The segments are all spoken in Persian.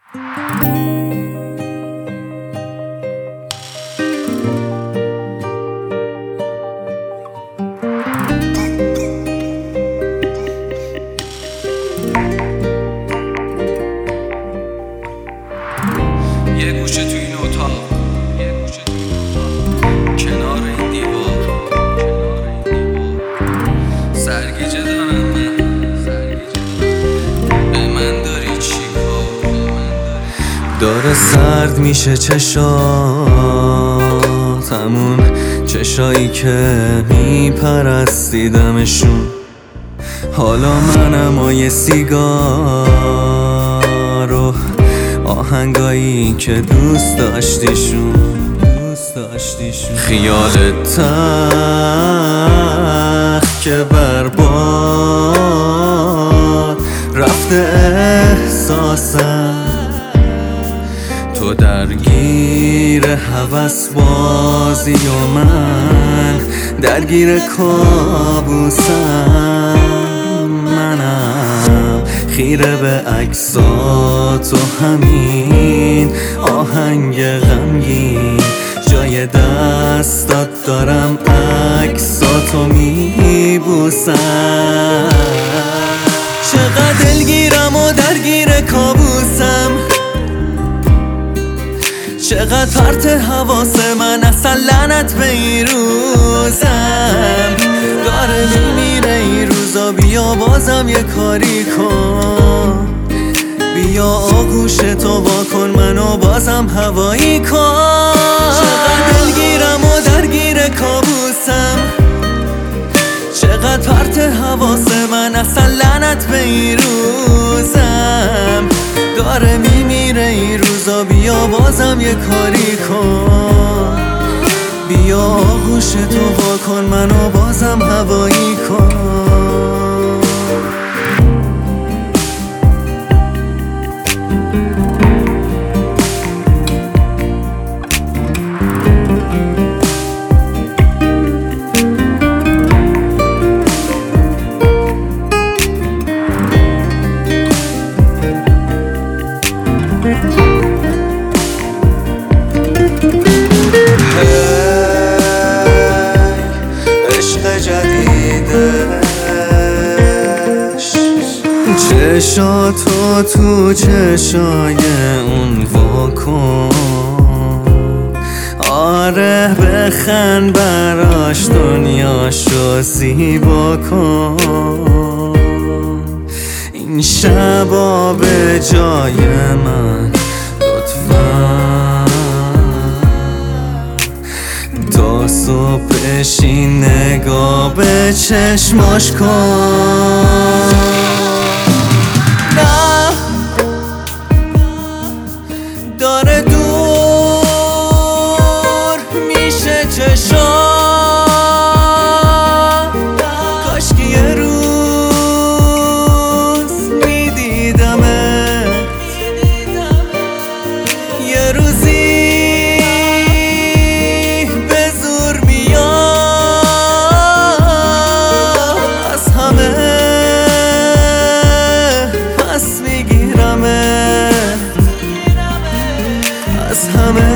یه گوشه تو این اتاق، کنار این دیوار، سرگیجه دارم من، به من داری چی کار؟ داره سرد میشه چشاتمون، چشایی که میپرستیدمشون. حالا منم و یه سیگار و آهنگایی که دوست داشتیشون. خیالت تخت که برباد رفته احساسم، تو درگیر هوس بازی و من درگیر کابوسم. منم خیره به عکسات و همین آهنگ غمگین، جای دستات دارم عکساتو میبوسم. چقدر دلگیرم و درگیر کابوسم، چقدر پرت حواس من، اصلا لعنت به این روزم. داره میمیره این روزا، بیا بازم یه کاری کن، بیا آغوش تو وا کن منو بازم هوایی کن. چقدر دلگیرم و درگیر کابوسم، چقدر پرت حواس من، اصلا لعنت به این روزم. داره میمیره این روزا، بیا بازم یه کاری کن، بیا آغوش تو وا کن منو بازم هوایی کن. چشاتو تو چشای اون واکن، آره بخند براش دنیاشو زیبا کن. این شبا به جای من لطفا تا صبح بشین نگاه به چشماش کن. داره دور میشه چشام، کاشکی یه روز میدیدمت، یه روزی به زور میاد، از همه پس میگیرمت، از همه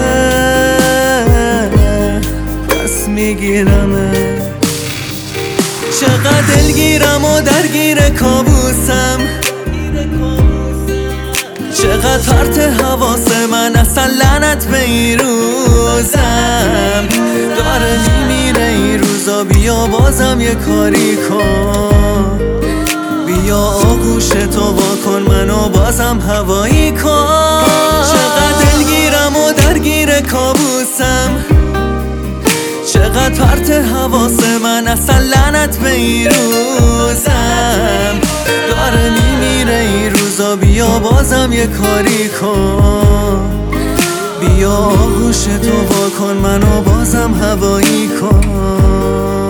پس میگیرمه. چقدر دلگیرم و درگیر کابوسم، چقدر پرت حواس من، اصلا لعنت به این روزم. داره میمیره این روزا، بیا بازم یه کاری کن، بیا آغوش تو وا کن منو بازم هوایی کن. چقدر دلگیرم و درگیر کابوسم، چقدر پرت حواس من، اصلا لعنت به این روزم. داره میمیره این روزا، بیا بازم یه کاری کن، بیا آغوش تو وا کن منو بازم هوایی کن.